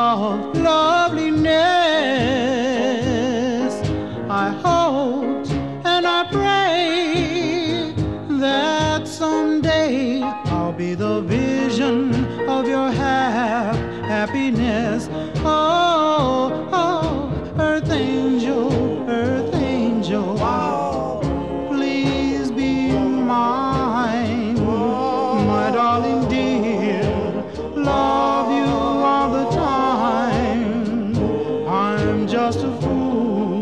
of loveliness. I hope and I pray that someday I'll be the vision of your happiness. Oh, oh, earth angel, wow. Please be mine, my darling dear. Love you all the time. I'm just a fool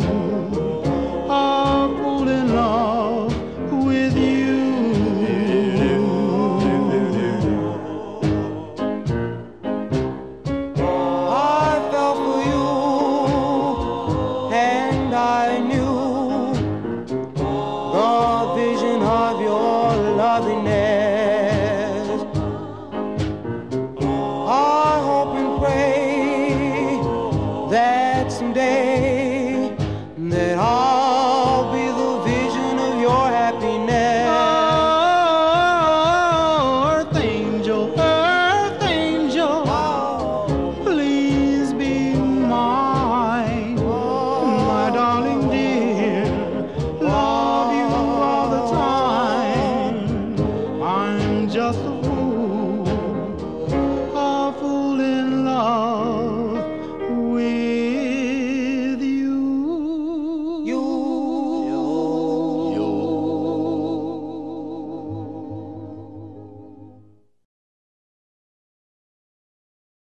in love with you. I fell for you, and I knew the vision of your loveliness. I hope and pray that someday